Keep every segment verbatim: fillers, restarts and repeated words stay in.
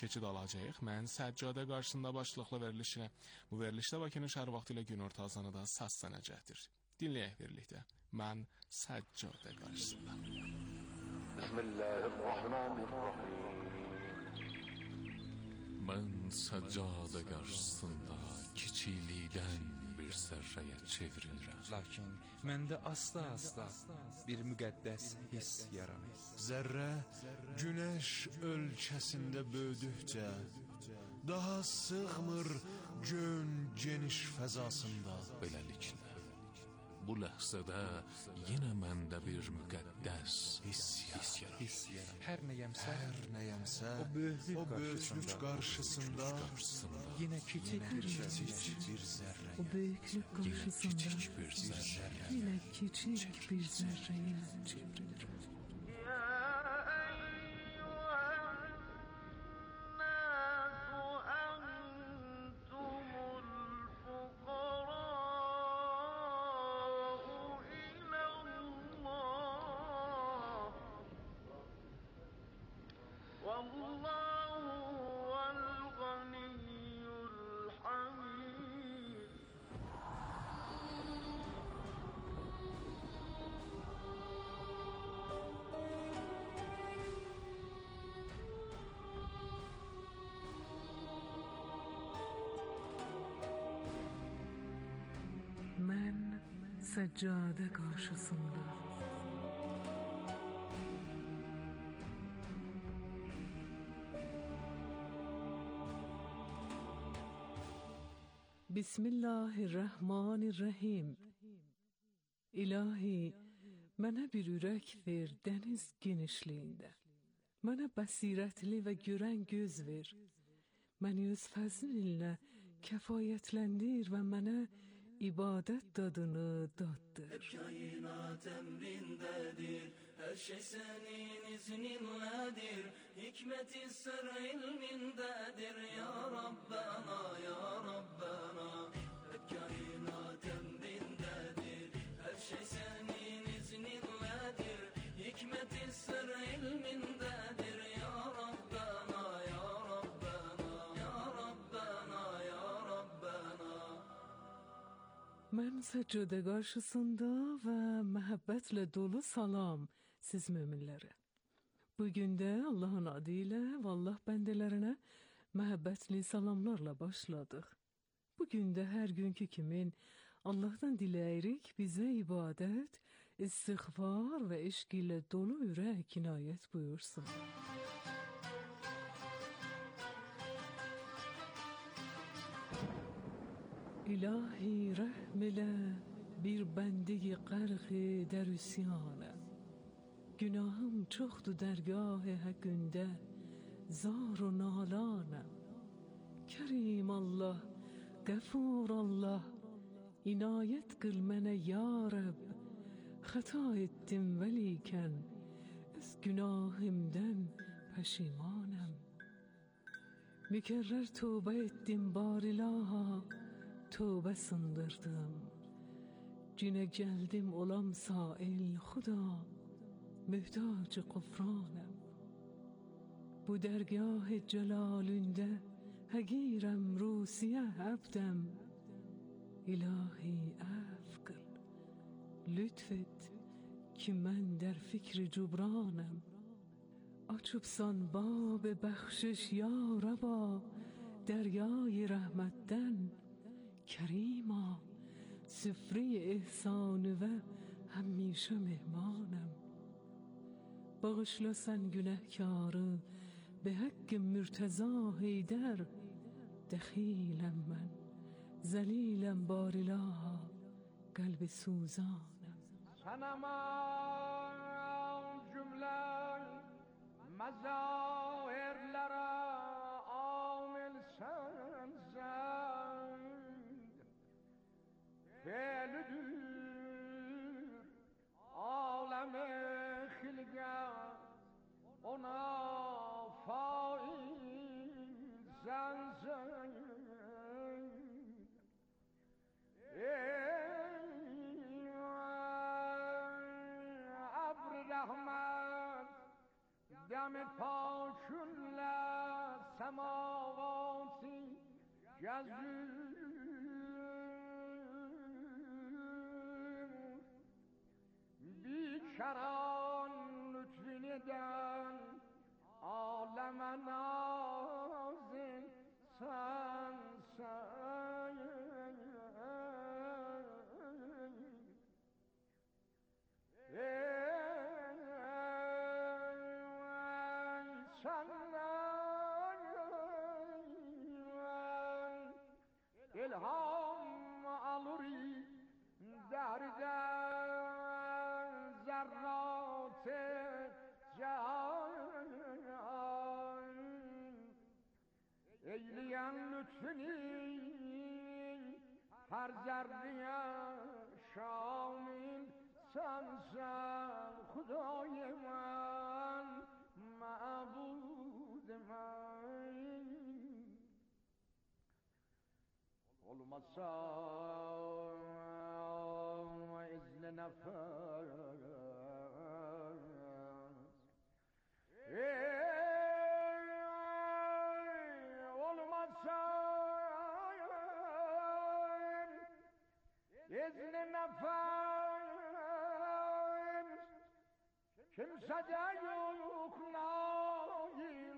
keçid alacağıq. Mən Səccadə qarşısında başlıqlı verilişinə. Bu verilişdə Bakının şəhər vaxtı ilə günorta azanı da səslənəcəkdir. Dinləyək birlikdə. Mən Səccadə qarşısında. Bismillahirrahmanirrahim. Mən Səccadə qarşısında kiçiklikdən bir zərrəyə çevrilirəm. Lakin məndə asta-asta bir müqəddəs hiss yaranır. Zərrə günəş ölçəsində böyüdükcə daha sığmır gön geniş fəzasında. Beləliklə, bu ləhzədə yenə məndə bir müqəddəs hiss yaranır. Hər nəyəmsə, Hər nəyəmsə o böyüklük o böyüklük qarşısında, qarşısında yenə kiçik bir kiçik bir zərrə. O büyüklük Yenə karşısında kiçik bir zərrəyə yine küçük bir zerreye çevrilir. Ben Seccade karşısında Bismillahirrahmanirrahim. İlahi, mənə bir ürək ver dəniz genişliyində. Mənə bəsirətli və görən göz ver. Məni öz fəzlinlə kəfayətləndir və mənə ibadət dadını daddır. Kainat emrindedir, her şey senin izninledir. Hikmeti sır ilmindedir ya Rabbena, ya Rabbena. Kainat emrindedir, her şey senin izninledir. Hikmeti sır ilmindedir ya Rabbena, ya Rabbena, ya Rabbena, ya Rabbena. Mən Seccade qarşısında və məhəbbətlə dolu salam siz möminlərə. Bugün də Allahın adı ilə və Allah bəndələrinə məhəbbətli salamlarla başladıq. Bugün də hər günkü kimin Allahdan diləyirik bizə ibadət, istiğfar və eşq ilə dolu ürək inayət buyursun. İlahi rəhm elə bir bəndəyi qərqi dər üsyanə. Günahım çoxdur dərgah-ı həqqündə, zar و nalanəm. Kərim Allah, qəfur Allah, inayət qıl mənə ya Rəbb. Xəta etdim vəlikən, öz günahımdən pəşimanəm. Mükerrer tövbə etdim barilaha, tövbə sındırdım. Cinə gəldim olam sail xuda, mühtac qufranəm. Bu dərgah-ı cəlalündə həqirəm rusiyə əbdəm. İlahi əf qıl, lütf et ki mən در فکر cubranəm. Açıbsan bab bəxşiş ya Rəba, dəryای rəhmətdən. Kərima, süfre ihsanı və həmişə mehmanəm. Bağışla sən günəhkarı, به حق مرتضا حیدر. دخیلم من، ذلیلم باریلا، قلب سوزانم. Sanamam cümle mezahirlere amil sensen. Felüdür alem-i hilgat, ona faiz sensen. Ey abr-ı rahmet, dem-i paşunle sema gözüm بیکران لطفی دن عالم نازن سن سن الهام aluri derden zerrat can eyleyen lütfünü her zerreye şamil sensen Hudây men ma'bud men olmazsa izle nefes olmazsa izle nefes kimse de yok nail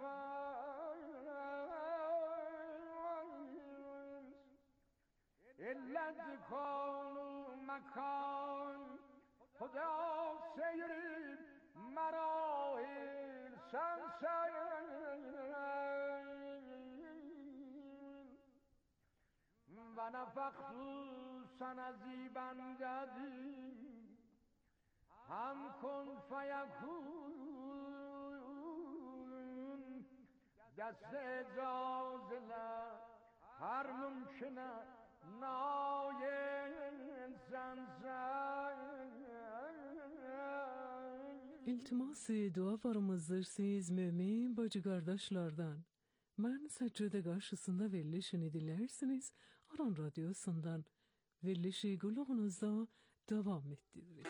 nefes İlla dikanu mekan Huda seyrib merahil sen seyril Ve nefektu sana zibendedi Hem kun feyekun Dest icazile her mümküne İltimas-ı dua varımızdır siz mümin bacı kardeşlerden. Ben secde karşısında verilişini dilersiniz. Aran Radyosu'ndan verilişi kulağınızda devam ettirir.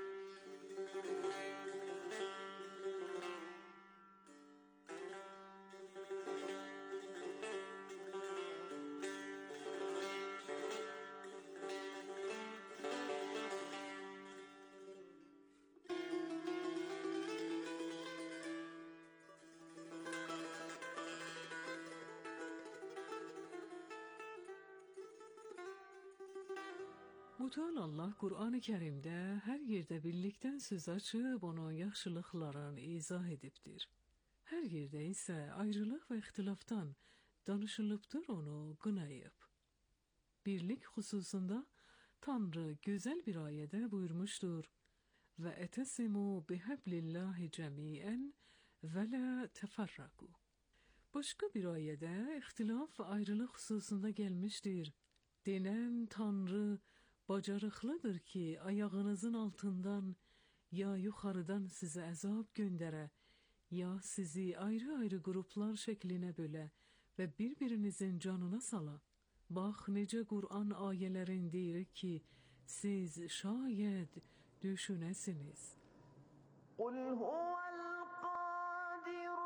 Mutal Allah Kur'an-ı Kerim'de her yerde birlikten söz açıp onun yaxşılıqlarını izah edibdir. Her yerde ise ayrılıq ve ihtilaftan danışılıbdır onu qınayıb. Birlik hususunda Tanrı güzel bir ayede buyurmuştur. Ve etesimu bihablillahi cemiyen ve la teferraku. Başka bir ayede ihtilaf ve ayrılık hususunda gelmiştir. Denen Tanrı bacarıqlıdır ki ayağınızın altından ya yuxarıdan sizə əzab göndərə, ya sizi ayrı-ayrı qruplar şəklinə bölə və bir-birinizin canına sala. Bax, necə Qur'an ayələrin deyir ki, siz şayət düşünəsiniz. Qul huvel qadiru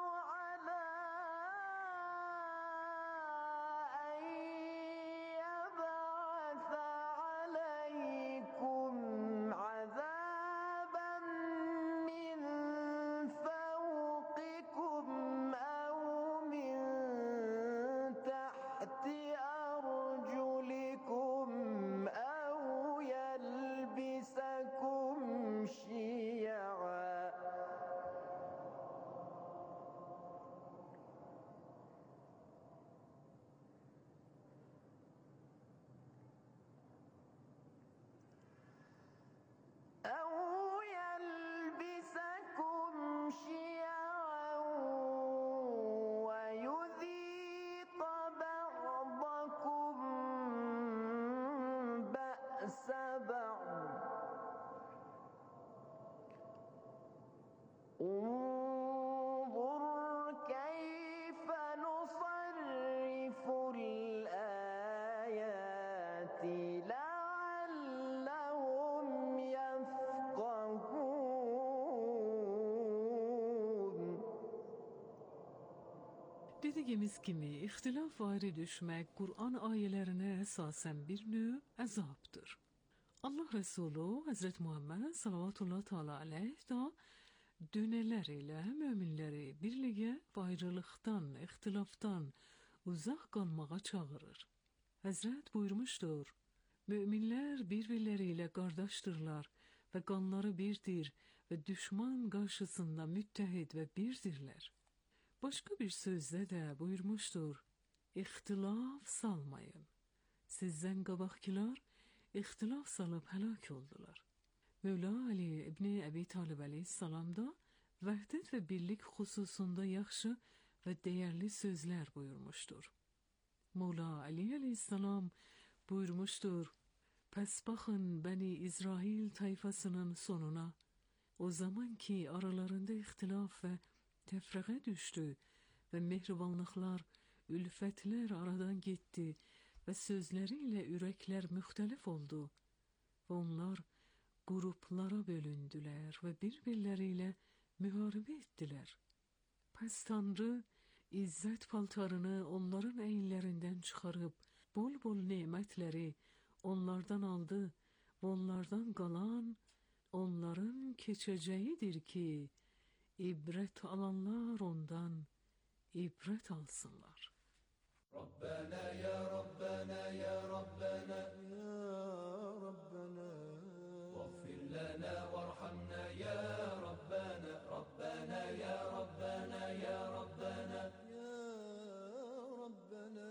Dediyimiz kimi ixtilaf və ayrı düşmək Qur'an ayələrinə əsasən bir növ əzabdır. Allah Resulü Həzrət Muhammed sallallahu teala aleyh da dönələr ilə möminləri birliyə və ayrılıqdan, ixtilafdan uzaq qalmağa çağırır. Həzrət buyurmuşdur, möminlər bir-birləri ilə qardaşdırlar və qanları birdir və düşman qarşısında müttəhid və birdirlər. Başqa bir sözdə də buyurmuşdur, ixtilaf salmayın. Sizdən qabaqkılar ixtilaf salıb həlak oldular. Mövla Ali İbni Əbi Talib əleyhissalam da vəhdət və birlik xüsusunda yaxşı və dəyərli sözlər buyurmuşdur. Mövla Ali əleyhissalam buyurmuşdur, pəs baxın Bəni İsrail tayfasının sonuna, o zaman ki aralarında ixtilaf və təfrəqə düşdü və mehribanlıqlar, ülfətlər aradan getdi və sözləri ilə ürəklər müxtəlif oldu və onlar qruplara bölündülər və bir-birləri ilə müharibə etdilər. Pəs Tanrı izzət paltarını onların əyinlərindən çıxarıb, bol-bol nemətləri onlardan aldı və onlardan qalan onların keçəcəyidir ki, İbrət alanlar ondan ibrət alsınlar. Rabbana ya Rabbana ya Rabbana ya Rabbana Vaghfir lana warhamna ya Rabbana Rabbana ya Rabbana ya Rabbana ya Rabbana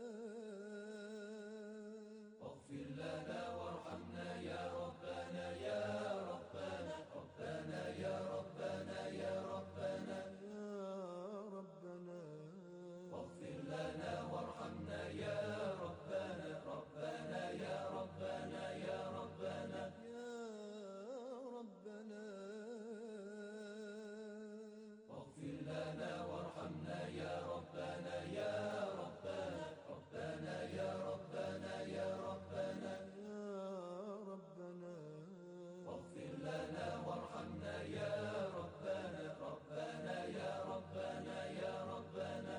Vaghfir lana warhamna ya Rabbana ya Rabbana Rabbana ya Rabbana ya Rabbana واغفر لنا وارحمنا يا ربنا ربنا يا ربنا يا ربنا يا ربنا واغفر لنا وارحمنا يا ربنا يا ربنا ربنا يا ربنا يا ربنا يا ربنا واغفر لنا وارحمنا يا ربنا ربنا يا ربنا يا ربنا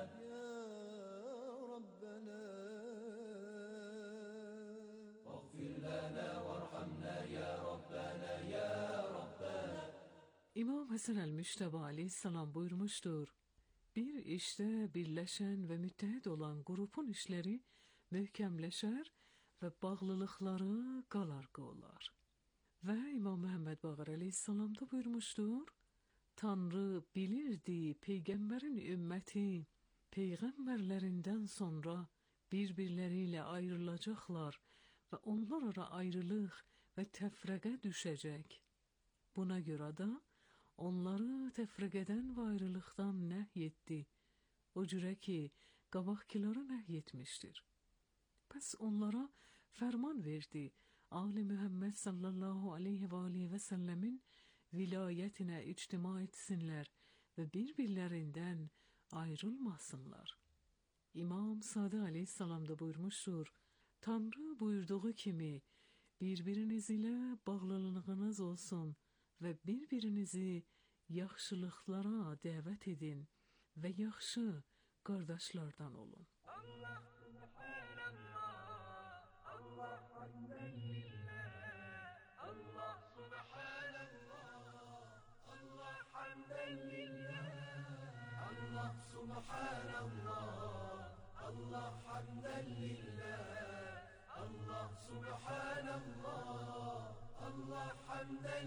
İmam Həsən əl-Müştəba aleyhissalam buyurmuşdur, bir işdə birləşən və müttəhid olan qrupun işləri möhkəmləşər və bağlılıqları qalarqa olar. Və İmam Məhəmməd Baqir aleyhissalam da buyurmuşdur, Tanrı bilirdi Peyğəmbərin ümməti Peyğəmbərlərindən sonra bir-birləri ilə ayrılacaqlar və onlar ara ayrılıq və təfrəqə düşəcək. Buna görə də onları təfrəqədən və ayrılıqdan nəhy etdi, o cürə ki, qabaqkiları nəhy etmişdir. Pəs onlara fərman verdi, Ali Mühəmməd sallallahu aleyhi və aleyhi və səlləmin vilayətinə ictima etsinlər və bir-birlərindən ayrılmasınlar. İmam Sadı aleyhissalam da buyurmuşdur, Tanrı buyurduğu kimi, bir-biriniz ilə bağlılığınız olsun və bir-birinizi yaxşılıqlara dəvət edin və yaxşı qardaşlardan olun. Allah subhanallah, Allah hamdan lillah, Allah subhanallah, Allah hamdan lillah, Allah subhanallah, Allah hamdan lillah, Allah subhanallah, Allah hamdan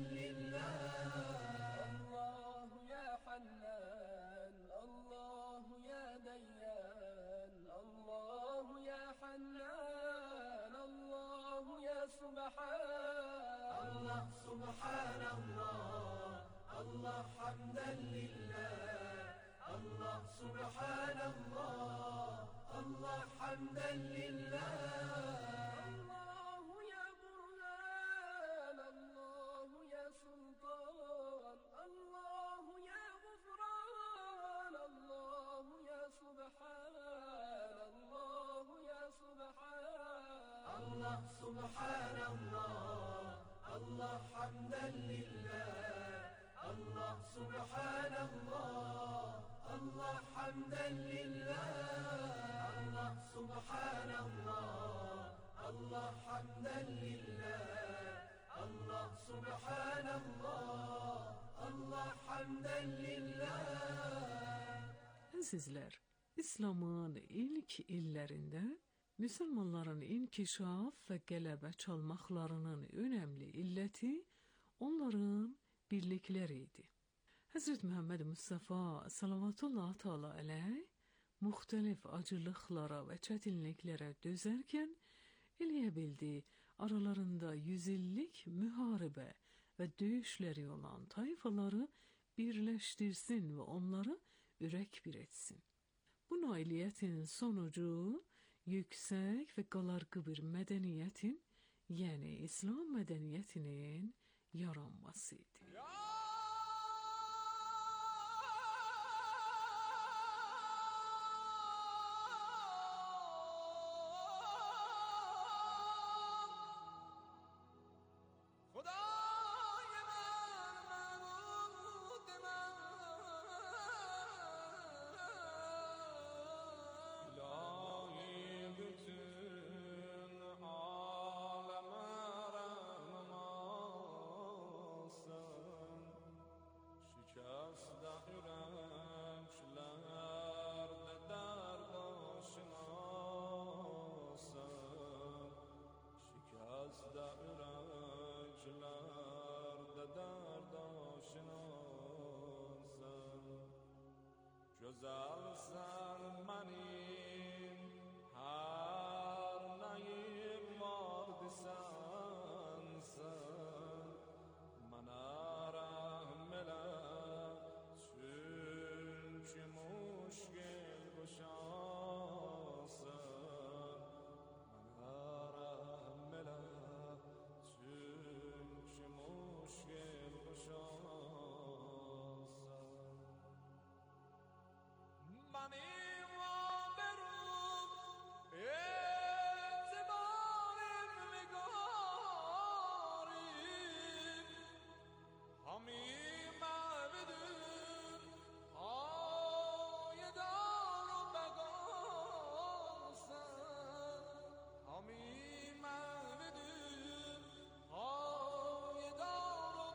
lillah. Allah ya Hannan, Allah ya Dayyan, Allah ya Hannan, Allah ya Subhan. Allah subhanallah, Allah hamdan lillah, Allah subhanallah, Allah hamdan lillah. Allah subhanallah, Allah hamdan lillah, Allah subhanallah, الله حمدا لله الله سبحان الله الله حمدا لله الله سبحان الله الله حمدا لله. Əzizlər, İslamın ilk illərində Müsəlmanların inkişaf və qələbə çalmaqlarının önəmli illəti onların birlikləri idi. Həzrət Məhəmməd Mustafa salavatullah təala əleyh müxtəlif acılıqlara və çətinliklərə dözərkən eləyə bildi aralarında yüz illik müharibə və döyüşləri olan tayfaları birləşdirsin və onları ürək bir etsin. Bu nailiyyətin sonucu yüksək və qalarqı bir mədəniyyətin, yəni İslam mədəniyyətinin yaranması idi. Güzelsen benim her neyim vardı sensin. Bana rahmet eyle çünkü müşkil kuşansın. Bana rahmet eyle çünkü müşkil kuşansın. Benim haberim etibarım ve garip Hamim abidim ayedar begansın Hamim abidim ayedar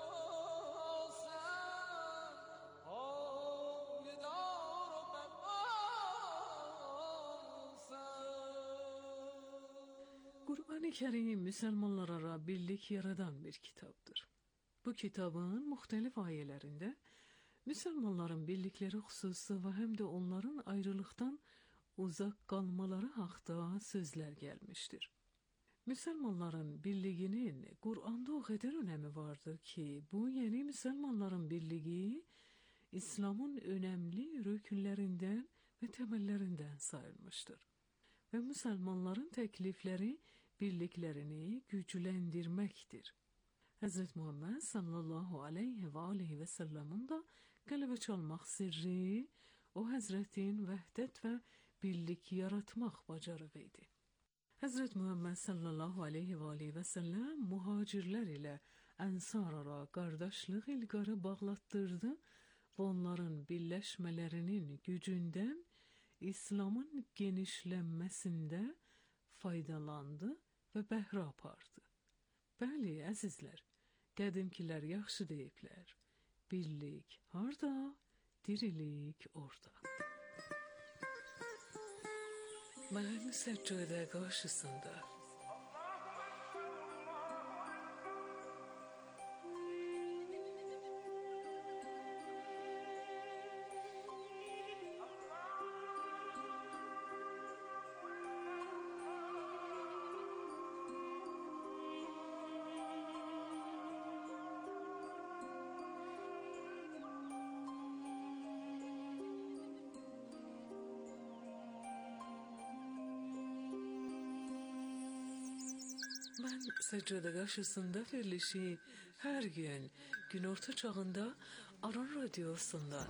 begansın Ayedar Kur'an-ı Kerim Müslümanlara birlik yaradan bir kitaptır. Bu kitabın muhtelif ayelerinde Müslümanların birlikleri hususu ve hem de onların ayrılıktan uzak kalmaları hakkında sözler gelmiştir. Müslümanların birliğinin Kur'an'da o kadar önemi vardır ki bu yeni Müslümanların birliği İslam'ın önemli rükünlerinden ve temellerinden sayılmıştır. Ve Müslümanların teklifleri birliklerini güçlendirmektir. Hazreti Muhammed sallallahu aleyhi ve aleyhi ve sellem'in de qələbə çalmaq sirri o Hazretin vəhdət və birlik yaratmaq bacarığı idi. Hazret Muhammed sallallahu aleyhi ve aleyhi ve sellem muhacirlər ilə ənsarara qardaşlıq ilqarı bağlatdırdı və onların birləşmələrinin gücündən İslamın genişlənməsində faydalandı və bəhrə apardı. Bəli, əzizlər, qədimkilər yaxşı deyiblər. Birlik harda, dirilik orada. Mən səccədə qarşısında Ben səccədə qarşısında verilişi hər gün günorta çağında Aran Radyosu'nda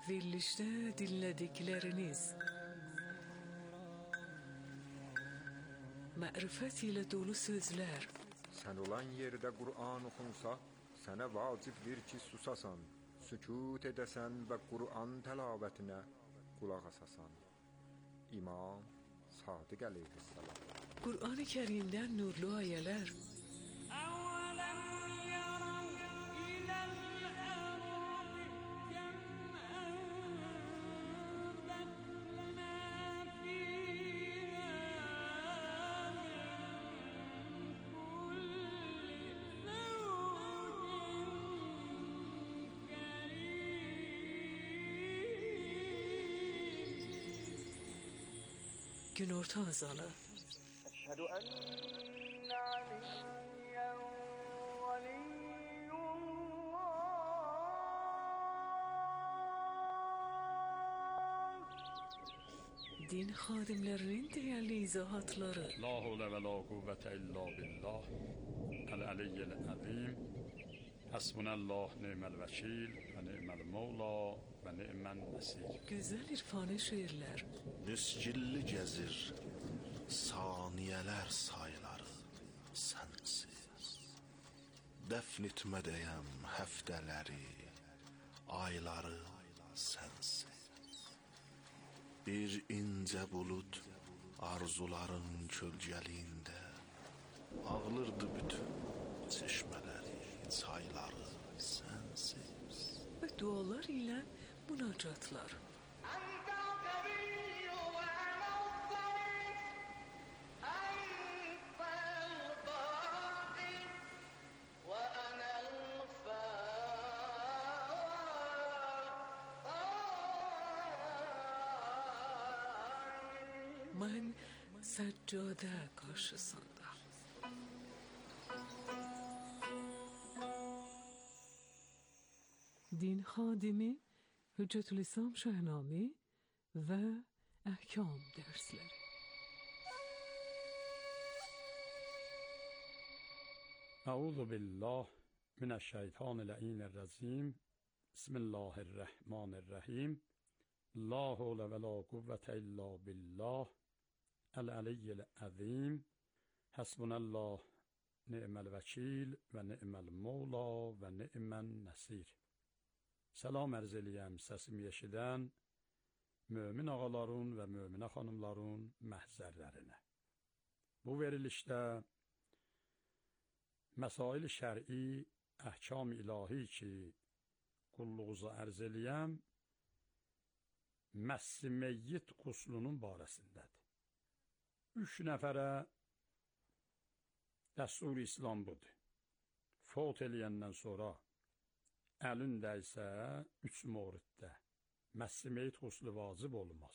Verilişte dinledikleriniz marifet ile dolu sözler, Sen olan yerde Kur'an okunsa, sana vacibdir ki susasan, sükut edesen ve Kur'an telavetine kulak asasan. İmam Sadık Aleyhisselam. Kur'an-ı Kerim'den nurlu ayeler, gün orta azalı, أشهد أن عليا ولي الله din xadimlerinin değerli izahatları, La havle ve la kuvvete illa billah el-aliyyil azim. Hasbunallah ni'mel vekil ve ni'mel mevla ve ni'men nesir. güzel irfani şiirler, Müscilli gezir saniyeler sayıları sensiz. Defnitmedeyem hefteleri, ayları sensiz. Bir ince bulut arzuların kölgeliğinde ağlırdı bütün çeşmeleri, çayları sensiz. ve dualar ile münacatlar. أنت القوي وأنا الضعيف أنت الباقي وأنا الفاقي. Ben seccade karşısında. Din Hadimi, Hüccetülislam Şehnami ve Ahkam dersleri. Euzu billah mineşşeytanirracim. Bismillahirrahmanirrahim. La havle ve la kuvvete illa billah el-aliyyil azim. Hasbunallah ni'mel vekil ve ni'mel mevla ve ni'men nesir. Salam ərz eləyəm səsimi eşidən mömin ağaların və möminə xanımların məhzərlərinə. Bu verilişdə məsail-i şər'i, əhkam ilahi ki, qulluğuza ərz eləyəm, məssi meyyit quslunun barəsindədir. Üç nəfərə dəstur-i İslam budur. Fot eləyəndən sonra əlində isə üç moriddə məssi meyyit quslu vacib olmaz.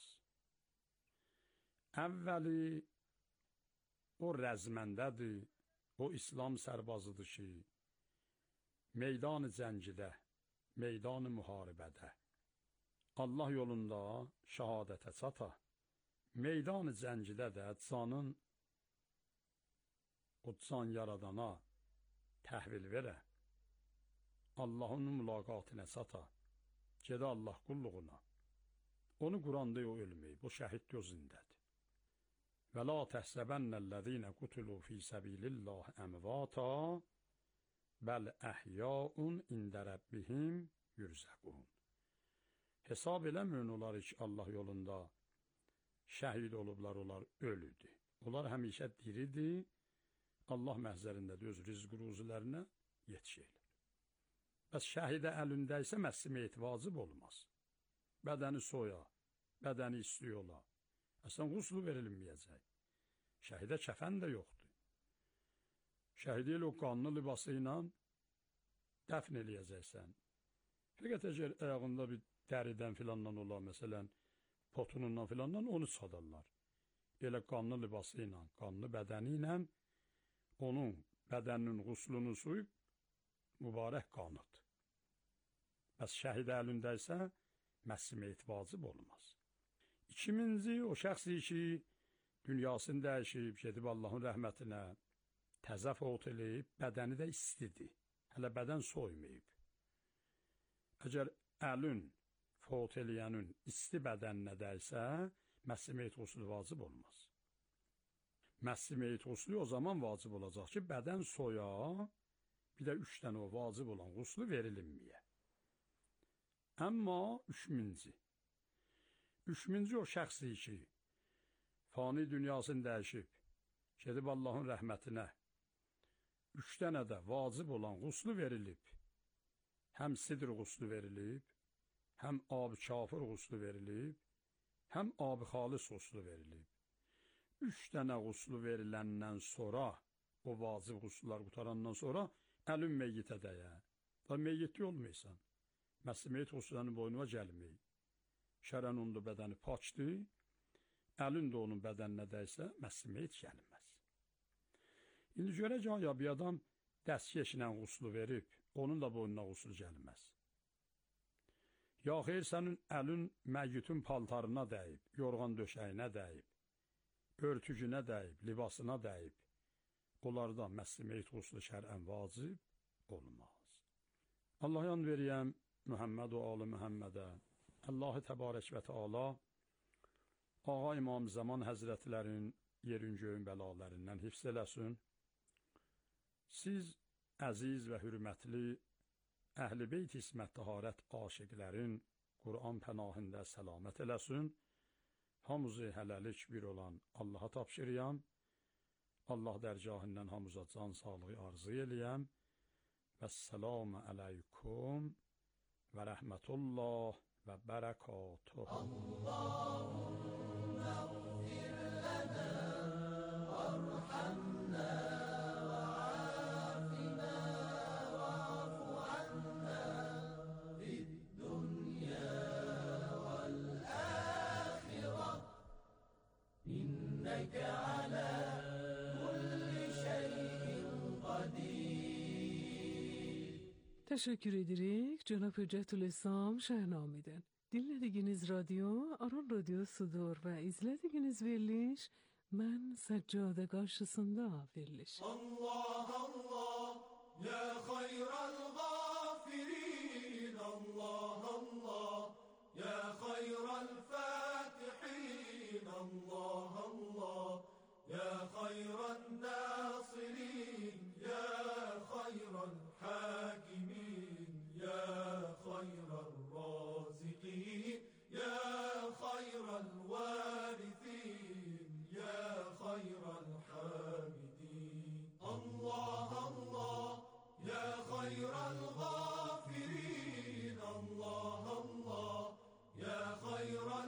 Əvvəli o rəzməndədir, o İslam sərbazıdır ki, meydan-ı cəngidə, meydan-ı müharibədə, Allah yolunda şəhadətə çata, meydan-ı cəngidə də canın o can yaradana təhvil verə, Allahın mülaqatına çata, gedə Allah qulluğuna. Onu Quranda o ölməyib, o şəhid gözündədir. Və la təhsəbənnəl-ləzīnə qutulu fī səbīlillah əmvata, bəl əhyəun ində rəbbihim yürzəqun. Hesab eləməyin onları ki, Allah yolunda şəhid olublar, onlar ölüdür. Onlar həmişə diridir, Allah məhzərindədir, öz rizq ruzilərinə yetişirlər. Bəs şəhidə əlində isə məssi meyyit vacib olmaz. Bədəni soya, bədəni istiyor ola. Əslən, quslu verilməyəcək. Şəhidə kəfən də yoxdur. Şəhidi ilə o qanlı libası ilə dəfn eləyəcəksən. Fəqət əgər ayağında bir dəridən filandan ola, məsələn, potunundan filandan onu sadarlar. Elə qanlı libası ilə, qanlı bədəni ilə onun bədəninin quslunu suyub mübarək qanıdır. Bəs şəhid əlində isə məssi meyyit vacib olmaz. İkiminci, o şəxsi ki, dünyasını dəyişib, gedib Allahın rəhmətinə, təzə fot eləyib, bədəni də istidir. Hələ bədən soymayıb. Əgər əlün fot eləyənin isti bədəninə dəysə, məssi meyit quslu vacib olmaz. Məssi meyit quslu o zaman vacib olacaq ki, bədən soya, bir də üç dənə o vacib olan quslu verilinməyə. Amma üçüncü, üçüncü o şəxsi ki, fani dünyasını dəyişib, gedib Allahın rəhmətinə, üç dənə də vacib olan quslu verilib, həm sidr quslu verilib, həm ab-ı kafir quslu verilib, həm ab-ı xalis quslu verilib. Üç dənə quslu veriləndən sonra, o vacib quslular qutarandan sonra, əlin meyyitə dəyə. Da meyyitli olmaysan, məsli meyyit quslularının boynuna gəlməyib. Şərən onun bədəni paçdır, əlin də onun bədəninə dəysə, məsli meyyit gəlməz. İndi görək, ya bir adam dəstkeşlə quslu verib, onun da boynuna quslu gəlməz. Ya xeyr, sənin əlin məyyitin paltarına dəyib, yorğan döşəyinə dəyib, örtücünə dəyib, libasına dəyib. Onlarda məsli meyit quslu şərən vacib olmaz. Allah yan veriyəm Muhammed və Ali Muhammedə, Allah-ı Təbarək və Teala, Ağa İmam Zaman Həzrətlərin yerin göyün bəlalarından hifz eləsin. Siz əziz və hürmətli Əhl-i Beyt İsmət Taharət aşiqlərin Qur'an pənahində səlamət eləsin. Hamızı hələlik bir olan Allaha tapşırıyam. Allah dərgahından hamıza can sağlığı arzu eləyəm. Vəssalamu aleykum və rəhmətullah və bərəkatuh. Allahümme ğfir lənə vərhamnə Teşekkür edirik Cenab-ı Hüccetülislam Şəhnamidən. Dinlədiyiniz radyo Aran Radyosudur və izlədiyiniz veriliş Mən Səccade qarşısında veriliş. Allah Allah ya hayral gafirin, Allah Allah ya hayral fatihin, Allah Allah ya hayran nasirin, ya hayral hakimin, ya hayral raziqin, ya hayral varithin, ya hayral hamidin. Allah Allah ya hayral gafirin, Allah Allah ya hayral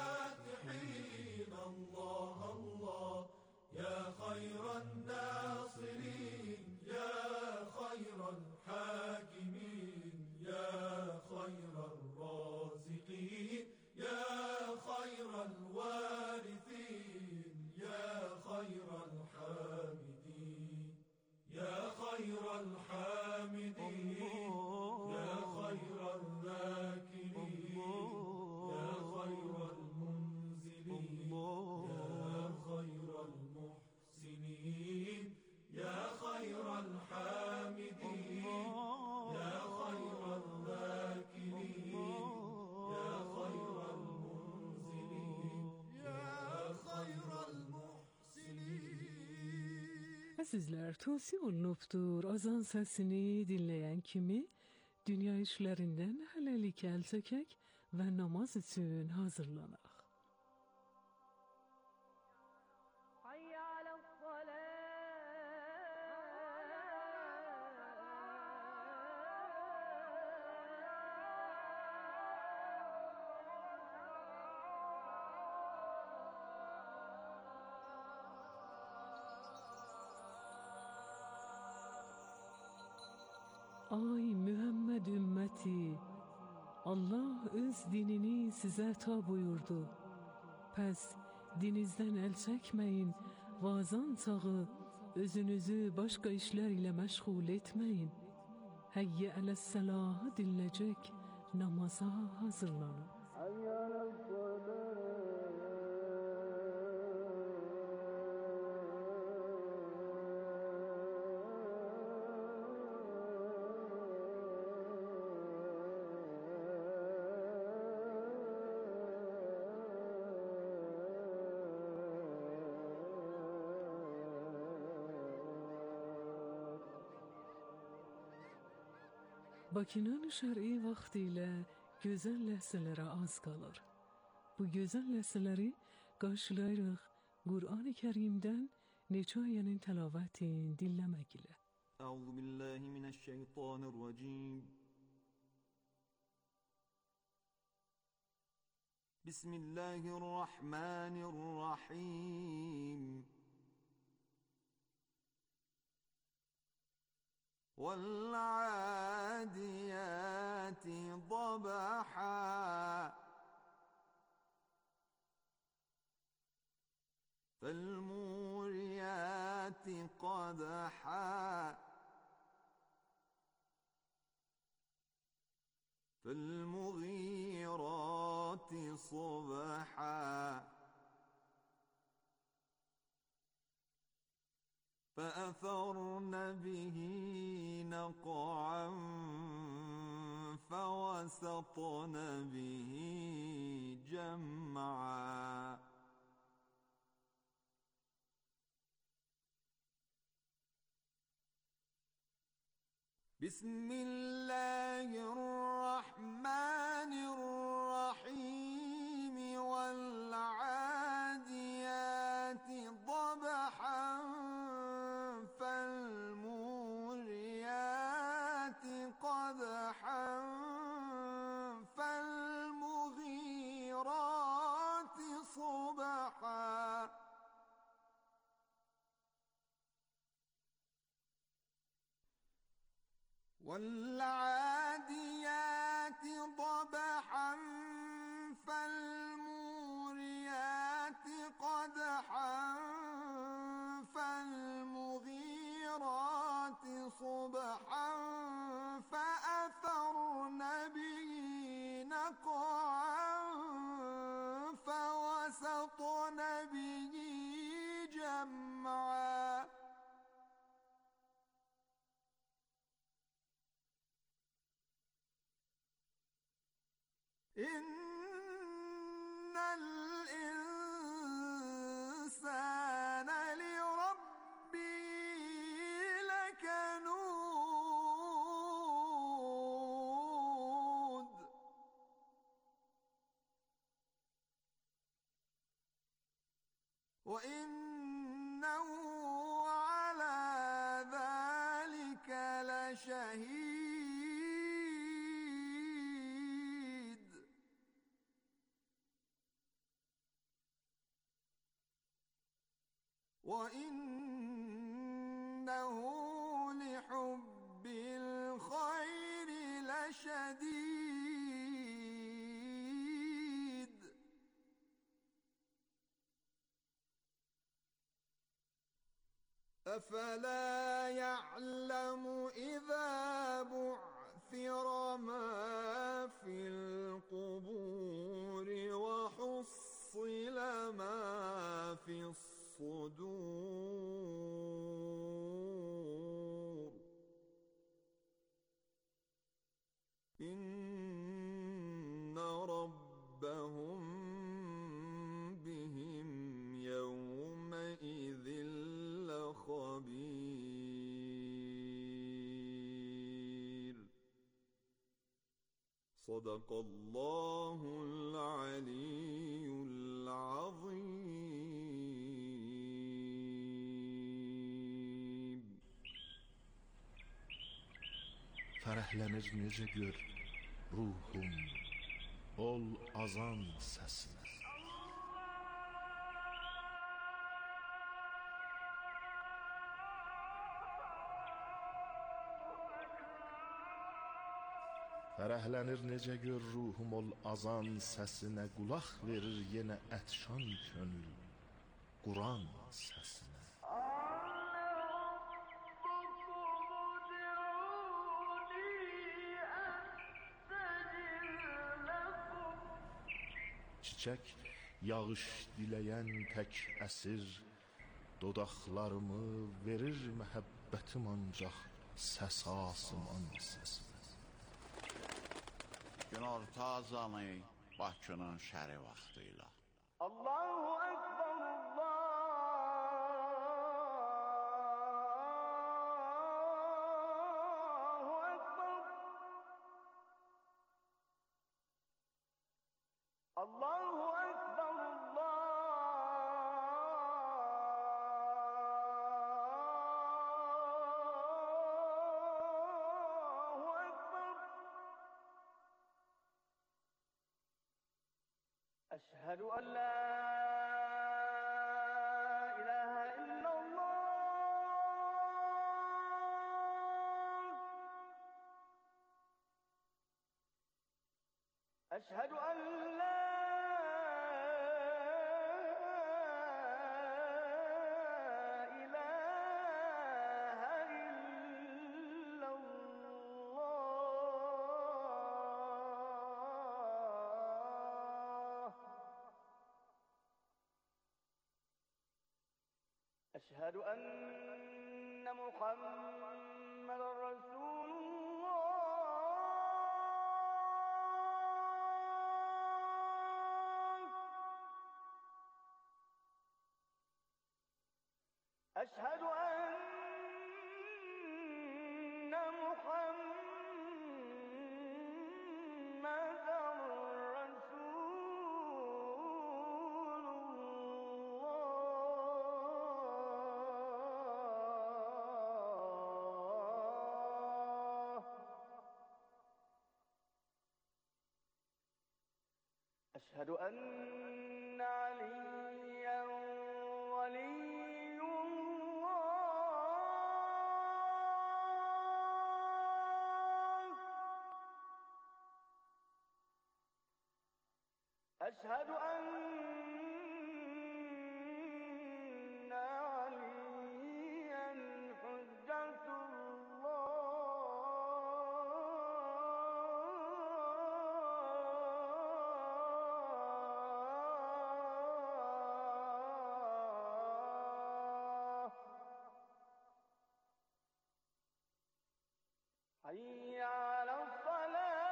fatihin, Allah Allah ya hayran nasirin, ya hayral hakimin, ya hayral raziqin, ya hayral varithin, ya hayral hamidin, ya hayral hamidin, ya hayral zakirin, ya hayral munzilin, ya hayral muhsinin, ya hayral hamidin, ya hayral zakirin, ya hayral munzilin, ya hayral muhsinin. Əzizlər, tövsiyə olunubdur azan səsini dinləyən kimi dünya işlərindən hələlik əl çəkək və namaz üçün hazırlanaq. Ay Mühəmməd ümməti, Allah öz dinini sizə ta buyurdu. Pəs dininizdən əl çəkməyin, vazan çağı özünüzü başqa işlər ilə məşğul etməyin. Həyyə ələs-səlahı dinləcək, namaza hazırlanın. Bakının şər'i vaxtı ilə gözəl ləhzələrə az qalır. Bu gözəl ləhzələri qarşılayırıq Qur'an-ı Kərimdən neçə ayənin təlavətini dinləmək ilə. Əuzu billahi minəşşeytanirracim. Bismillahirrahmanirrahim. وَالْعَادِيَاتِ ضَبْحًا فَالْمُورِيَاتِ قَدْحًا فَالْمُغِيرَاتِ صُبْحًا فَأَثَرْنَ بِهِ نَقْعًا فَوَسَطْنَ بِهِ جَمْعًا بسم الله الرحمن الرحيم والعاديات ضبحا فالموريات قدحا فالمغيرات صبحا والعاديات ضبحا فالموريات قدحا فالمغيرات صبحا فأثرن به نقعا فوسطن به جمعا إن الإنسان لربه لكنود وإنه على ذلك لشهيد وإنه لحب الخير لشديد أفلا يعلم إذا بعثر ما في القبور وحصل ما في الصدور إن ربهم بهم يومئذ لخبير صدق الله العلي العظيم. Fərəhlənir necə gör ruhum ol azan səsinə. Fərəhlənir necə gör ruhum ol azan səsinə, qulaq verir yenə ətşan könül Quran səsinə. Çiçək yağış diləyən tək əsir dodaqlarımı verir məhəbbətim ancaq səs asıman səsinə. Günorta azanı Bakının şəri vaxtı ilə. Allahu Ekber, Allahu Ekber. الله أكبر الله أكبر. أشهد أن لا إله إلا الله. أشهد أن لا إله إلا الله. أشهد أن محمدا رسول الله. أشهد أن محمدا رسول الله. أشهد أن عليا ولي الله. أشهد أن عليا حجة الله. حي على الصلاة.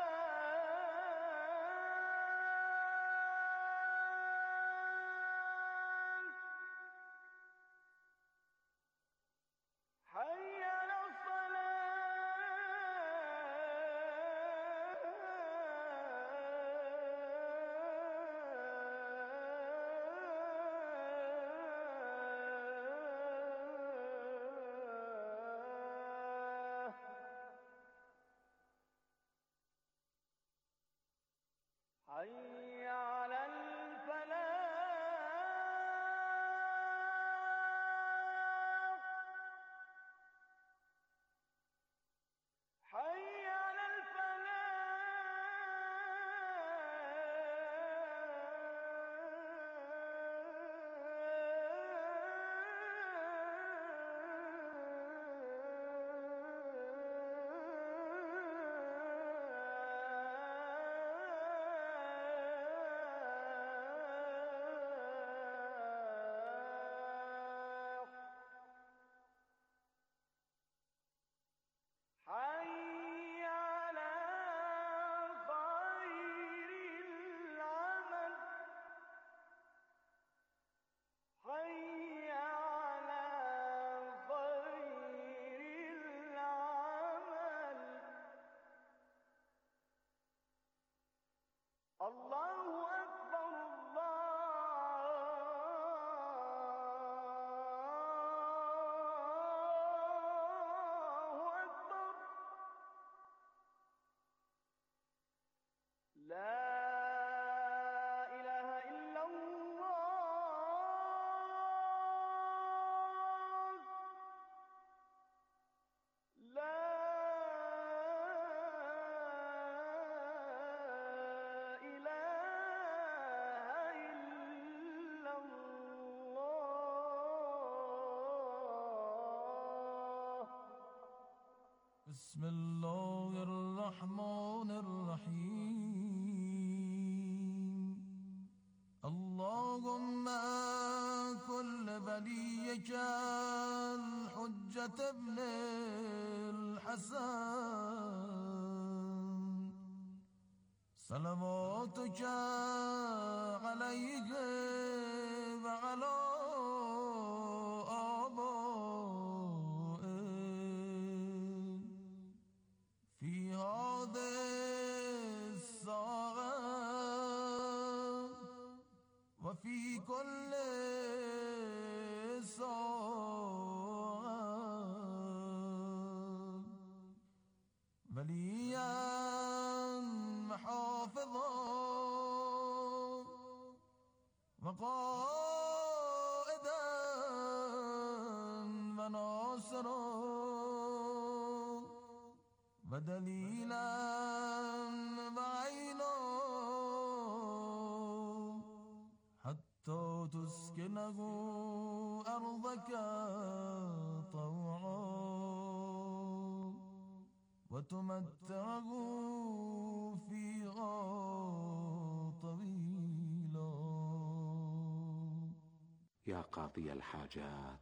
حي على الصلاة. حي على الفلاح. حي على الفلاح. حي على خير العمل. حي على خير العمل. الله أكبر الله أكبر. لا إله إلا الله. لا إله إلا الله. بسم الله الرحمن الرحيم. اللهم كل وليك الحجة ابن الحسن صلواتك عليه وعلى آبائه في هذه الساعة وفي كل ساعة وليا محافظا وقائدا وناصرا ودليلا وعينا حتى تسكنه أرضك طوعا وتمتعه فيها طويلا. يا قاضي الحاجات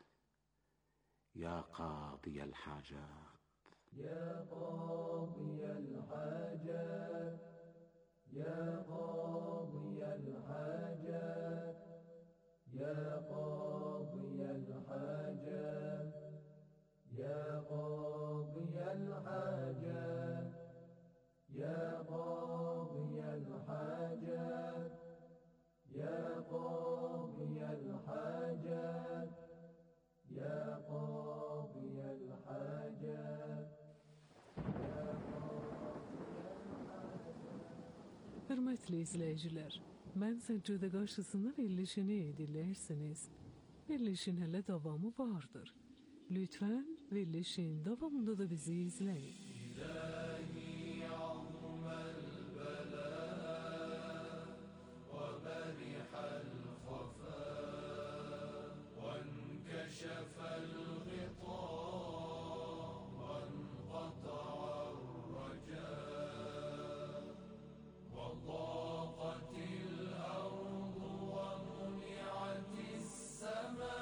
يا قاضي الحاجات يا قاضي الحاجات يا قاضي الحاجات يا قاضي الحاجات يا قاضي الحاجات يا قاضي الحاجات يا قاضي الحاجات يا قاضي الحاجات. Hörmətli izləyicilər, mən səccədə qarşısında verilişini dinləyirsiniz. Verilişin hələ davamı vardır. Lütfən verilişin davamında da bizi izləyin. İlahi azmel bela ve berihal khafa ve enkeşefel ghita ve enqata'ar raja ve daqatil ardu ve muni'atis sema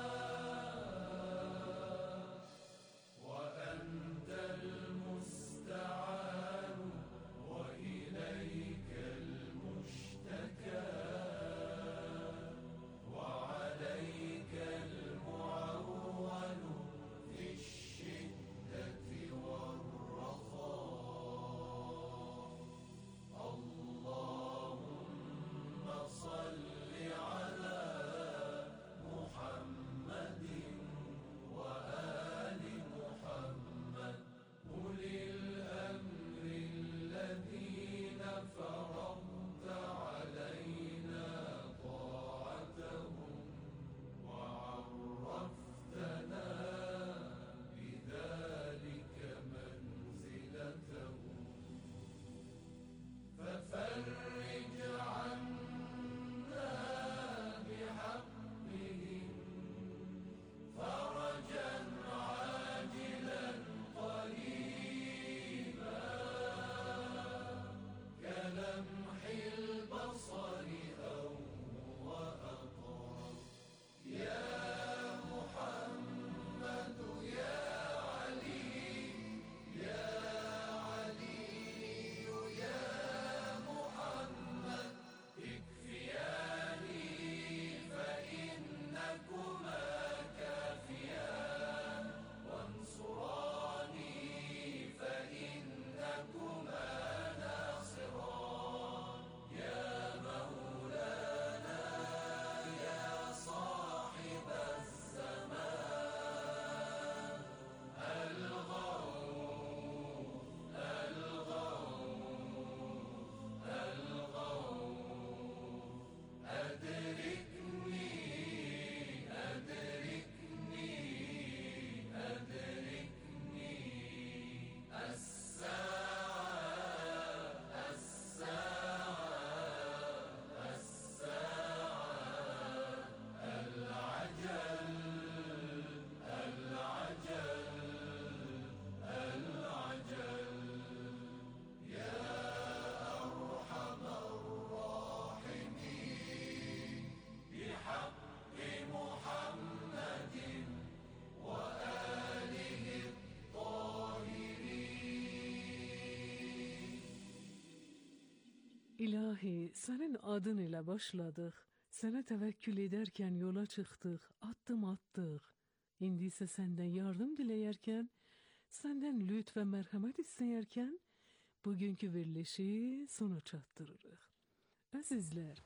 İlahi, senin adın ile başladık. Sana tevekkül ederken yola çıktık, adım attık. İndi ise senden yardım dileyerken, senden lütf ve merhamet isteyerken, bugünkü verilişi sona çattırırıq. Əzizlər,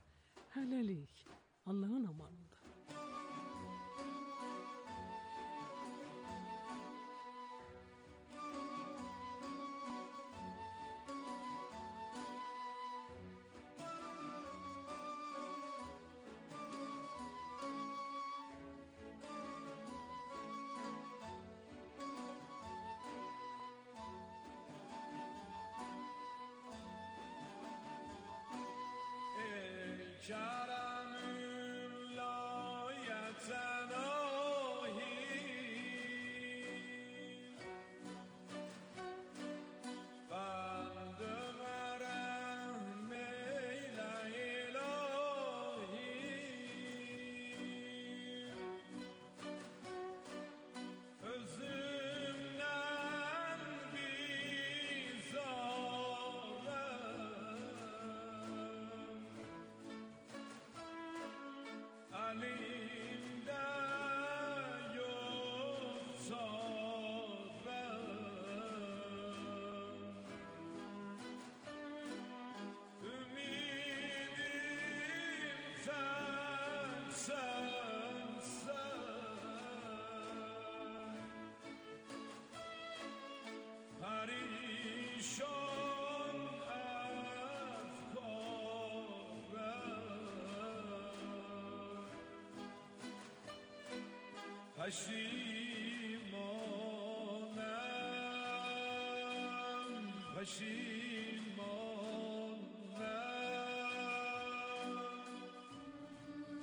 Hələlik, Allahın amanında. کرم لایتناهی بند مرم میل الهی özümden bizarım Alimde yoksa ümidim sen sensen perişan efkarım Peşimanem, peşimanem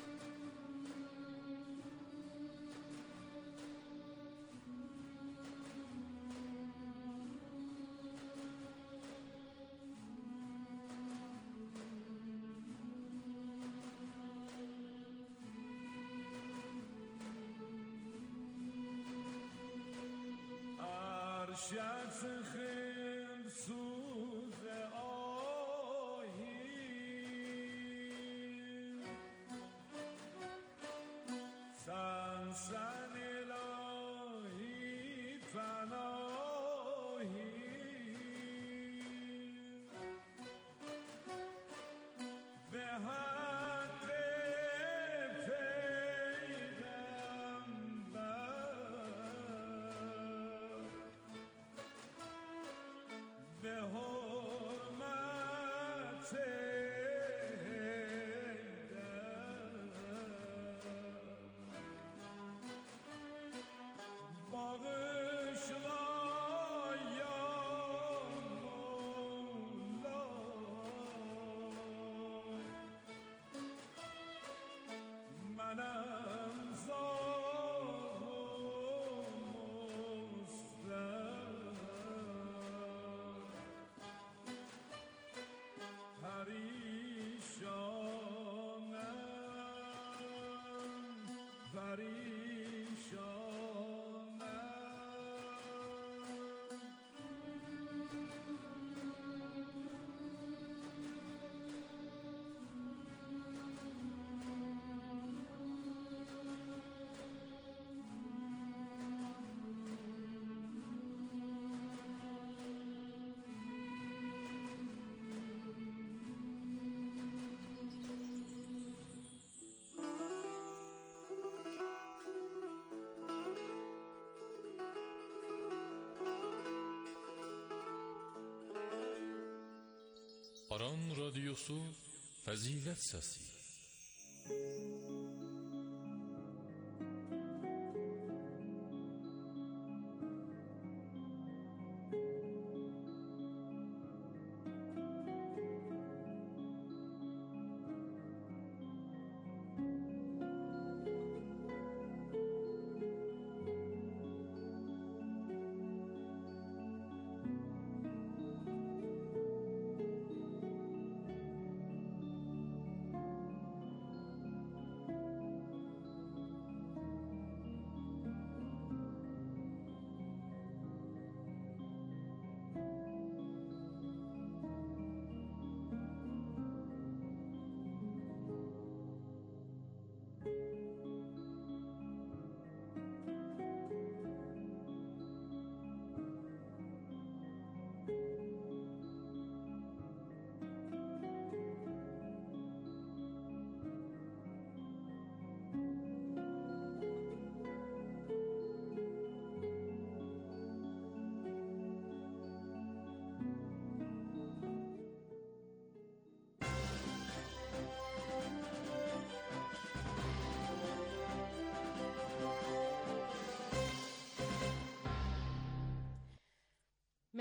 Arşat khim suz ahi San san ilahi panahi Ve hadre به حرمت bağışla ya Mola منم ظالم پریشانم پریشانم Aran Radyosu Fəzilət Səsi.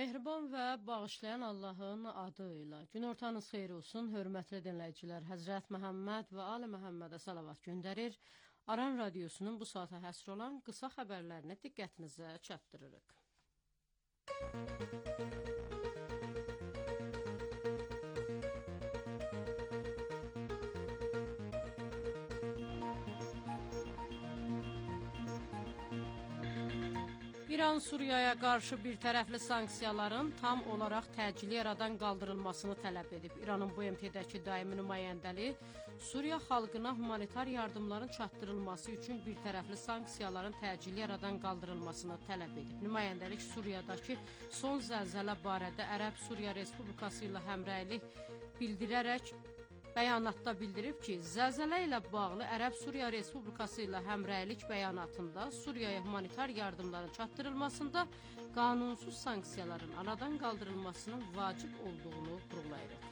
Mehriban və bağışlayan Allahın adı ilə. Günortanız xeyir olsun, hörmətli dinləyicilər. Həzrət Məhəmməd və Ali Məhəmmədə salavat göndərir. Aran radiosunun bu saata həsr olan qısa xəbərlərini diqqətinizə çatdırırıq. İran Suriyaya qarşı bir tərəfli sanksiyaların tam olaraq təcili yaradan qaldırılmasını tələb edib. İranın B M T-dəki daimi nümayəndəli Suriya xalqına humanitar yardımların çatdırılması üçün bir tərəfli sanksiyaların təcili yaradan qaldırılmasını tələb edib. Nümayəndəlik Suriyadakı son zəlzələ barədə Ərəb Suriya Respublikası ilə həmrəylik bildirərək bəyanatda bildirib ki, zəlzələ ilə bağlı Ərəb Suriya Respublikası ilə həmrəylik bəyanatında Suriyaya humanitar yardımların çatdırılmasında qanunsuz sanksiyaların aradan qaldırılmasının vacib olduğunu vurğulayırıq.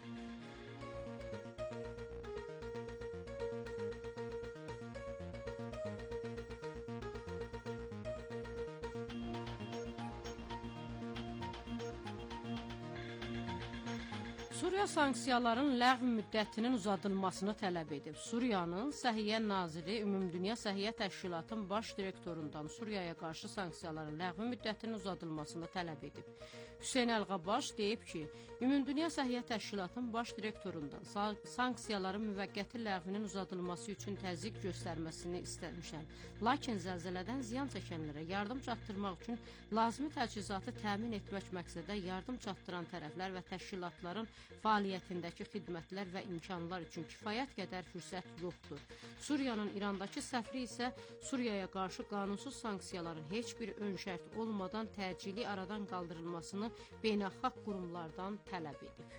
Suriya sanksiyaların ləğv müddətinin uzadılmasını tələb edib. Suriyanın Səhiyyə Naziri Ümumdünya Səhiyyə Təşkilatının baş direktorundan Suriyaya qarşı sanksiyaların ləğv müddətinin uzadılmasını tələb edib. Hüseyn Əlğabaş deyib ki, Ümumdünya Səhiyyə Təşkilatının baş direktorundan sanksiyaların müvəqqəti ləğvinin uzadılması üçün təzyiq göstərməsini istəmişəm. Lakin zəlzələdən ziyan çəkənlərə yardım çatdırmaq üçün lazımi təchizatı təmin etmək məqsədə yardım çatdıran tərəflər və təşkilatların fəaliyyətindəki xidmətlər və imkanlar üçün kifayət qədər fürsət yoxdur. Suriyanın İrandakı səfiri isə Suriyaya qarşı qanunsuz sanksiyaların heç bir ön şərt olmadan təcili aradan qaldırılmasını beynəlxalq qurumlardan tələb edib.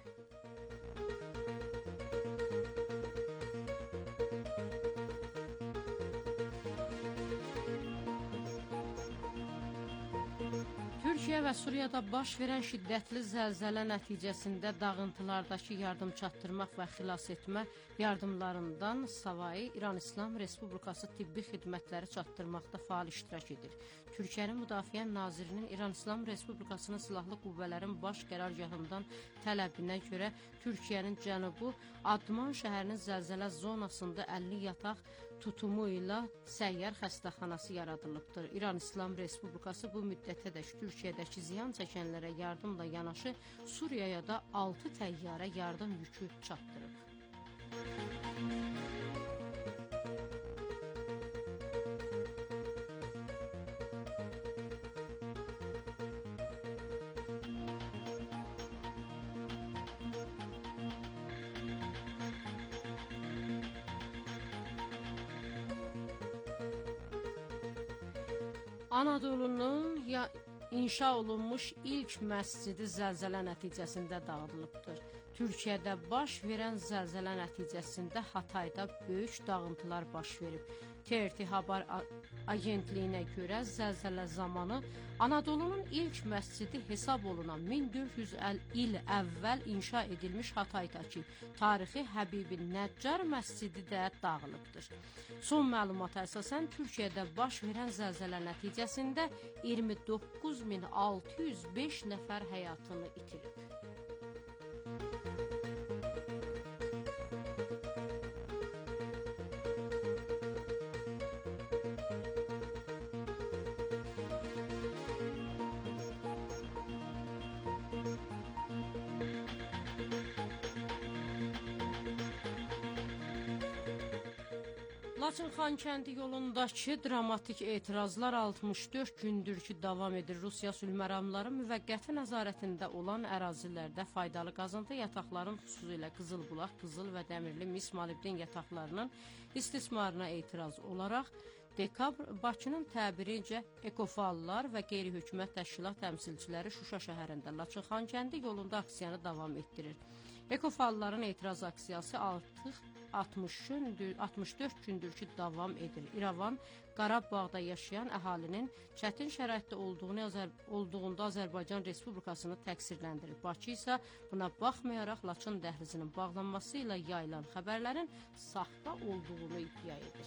Türkiyə və Suriyada baş verən şiddətli zəlzələ nəticəsində dağıntılardakı yardım çatdırmaq və xilas etmə yardımlarından savayı İran İslam Respublikası tibbi xidmətləri çatdırmaqda faal iştirak edir. Türkiyənin Müdafiə Nazirinin İran İslam Respublikasının Silahlı Qüvvələrin baş qərargahından tələbinə görə Türkiyənin cənubu Adman şəhərinin zəlzələ zonasında əlli yataq tutumu ilə səyyar xəstəxanası yaradılıbdır. İran İslam Respublikası bu müddətədək Türkiyədəki ziyan çəkənlərə yardımla yanaşı Suriyaya da altı təyyarə yardım yükü çatdırıb. Anadolu'nun ya inşa olunmuş ilk məscidi zəlzələ nəticəsində dağıdılıbdır. Türkiyədə baş verən zəlzələ nəticəsində Hatayda böyük dağıntılar baş verib. T R T Haber agentliyinə görə zəlzələ zamanı Anadolu'nun ilk məscidi hesab olunan min dörd yüz il əvvəl inşa edilmiş Hataydakı tarixi Həbibi Nəccar məscidi də dağılıbdır. Son məlumata əsasən Türkiyədə baş verən zəlzələ nəticəsində iyirmi doqquz min altı yüz beş nəfər həyatını itirib. Laçın-Xankəndi yolundakı dramatik etirazlar altmış dörd gündür ki davam edir. Rusiya sülhməramları müvəqqəti nəzarətində olan ərazilərdə faydalı qazıntı yataqların xüsusilə Qızılbulaq, Qızıl və Dəmirli mis molibden yataqlarının istismarına etiraz olaraq dekabr Bakının təbirincə ekofallar və qeyri-hökumət təşkilat təmsilçiləri Şuşa şəhərində Laçın-Xankəndi yolunda aksiyanı davam etdirir. Ekofalların etiraz aksiyası artıq altmış dörd gündür ki davam edir. İrəvan Qarabağda yaşayan əhalinin çətin şəraitdə olduğunu, olduğunda Azərbaycan Respublikasını təqsirləndirir. Bakı isə buna baxmayaraq Laçın dəhlizinin bağlanması ilə yayılan xəbərlərin saxta olduğunu iddia edir.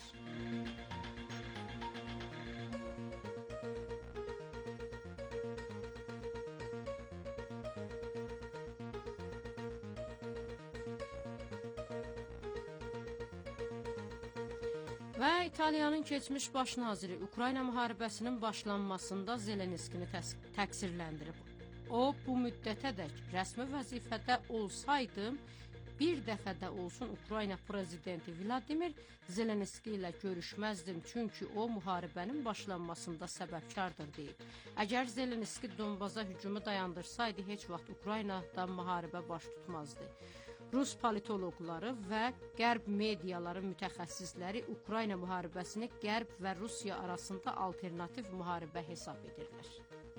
Və İtaliyanın keçmiş baş naziri Ukrayna müharibəsinin başlanmasında Zelenskini təqsirləndirib. O, bu müddətədək rəsmi vəzifədə olsaydım, bir dəfə də olsun Ukrayna prezidenti Vladimir Zelenski ilə görüşməzdim, çünki o, müharibənin başlanmasında səbəbkardır deyib. Əgər Zelenski Donbaza hücumu dayandırsaydı, heç vaxt Ukraynadan müharibə baş tutmazdı. Rus politoloqları və Qərb mediaları mütəxəssisləri Ukrayna müharibəsini Qərb və Rusiya arasında alternativ müharibə hesab edirlər.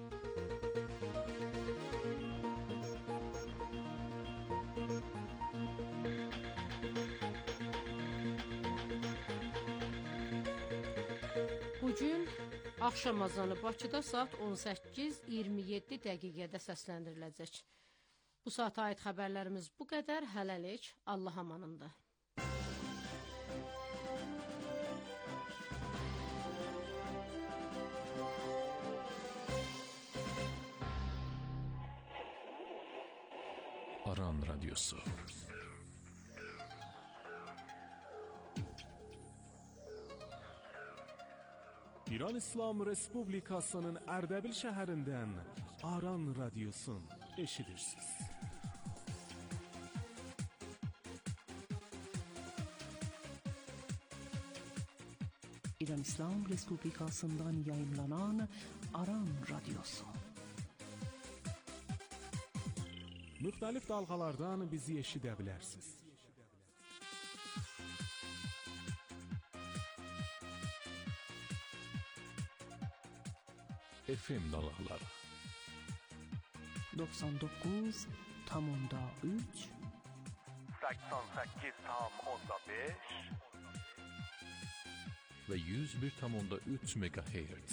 Bugün axşam azanı Bakıda saat on səkkiz iyirmi yeddi dəqiqədə səsləndiriləcək. Bu saata aid xəbərlərimiz bu qədər. Hələlik, Allah amanında. Aran Radyosu. İran İslam Respublikasının Ərdəbil şəhərindən Aran Radyosun eşidirsiniz. İran İslam Respublikasından yayımlanan Aran Radyosu. Müxtəlif dalğalardan bizi eşidə bilərsiniz. F M dalğaları doksan doqquz tam onda üç səksən səkkiz tam onda beş və yüz bir tam onda üç megahertz.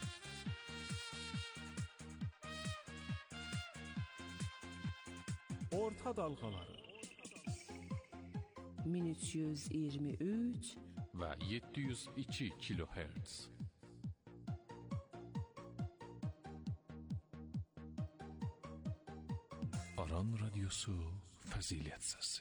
Orta dalğaları min üç yüz iyirmi üç və yeddi yüz iki kilohertz. Aran Radyosu Fəzilət Səsi.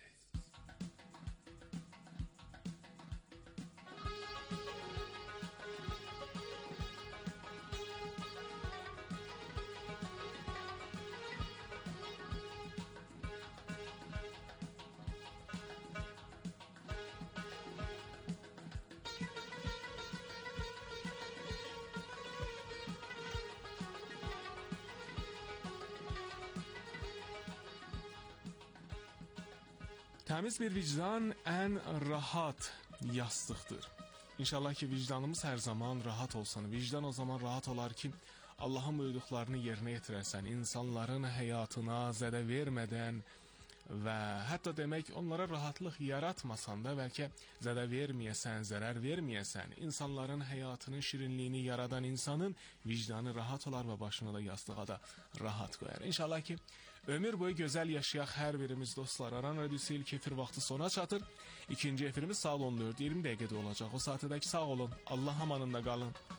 Təmiz bir vicdan ən rahat yastıqdır. İnşallah ki vicdanımız hər zaman rahat olsun. Vicdan o zaman rahat olar ki Allahın buyurduqlarını yerinə yetirəsən, insanların həyatına zədə vermədən və hətta demək onlara rahatlıq yaratmasan da bəlkə zədə verməyəsən, zərər verməyəsən, insanların həyatının şirinliyini yaradan insanın vicdanı rahat olar və başını da yastığa da rahat qoyar. İnşallah ki ömür boyu gözəl yaşayaq hər birimiz dostlar. Aran Radyosu ilk efir vaxtı sona çatır. İkinci efirimiz saat on dörd iyirmi dəqiqədə olacaq. O saatədək sağ olun. Allah amanında qalın.